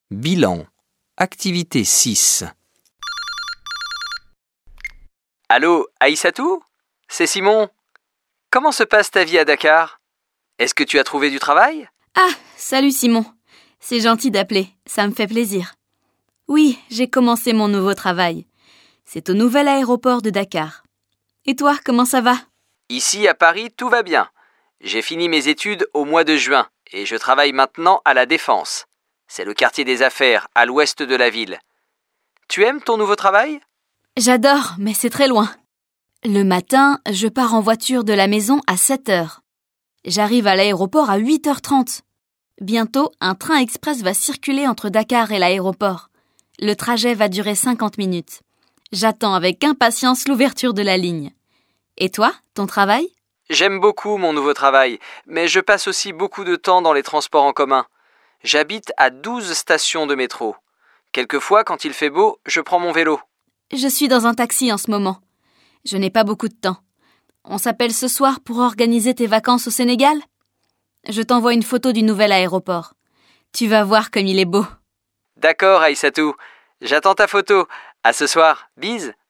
Bilan. Activité 6. Allô, Aïssatou ? C'est Simon. Comment se passe ta vie à Dakar ? Est-ce que tu as trouvé du travail ? Ah, salut Simon. C'est gentil d'appeler, ça me fait plaisir. Oui, j'ai commencé mon nouveau travail. C'est au nouvel aéroport de Dakar. Et toi, comment ça va ? Ici, à Paris, tout va bien. J'ai fini mes études au mois de juin et je travaille maintenant à La Défense. C'est le quartier des affaires, à l'ouest de la ville. Tu aimes ton nouveau travail ? J'adore, mais c'est très loin. Le matin, je pars en voiture de la maison à 7h. J'arrive à l'aéroport à 8h30. Bientôt, un train express va circuler entre Dakar et l'aéroport. Le trajet va durer 50 minutes. J'attends avec impatience l'ouverture de la ligne. Et toi, ton travail ? J'aime beaucoup mon nouveau travail, mais je passe aussi beaucoup de temps dans les transports en commun. J'habite à 12 stations de métro. Quelquefois, quand il fait beau, je prends mon vélo. Je suis dans un taxi en ce moment. Je n'ai pas beaucoup de temps. On s'appelle ce soir pour organiser tes vacances au Sénégal ? Je t'envoie une photo du nouvel aéroport. Tu vas voir comme il est beau. D'accord, Aïssatou. J'attends ta photo. À ce soir. Bise.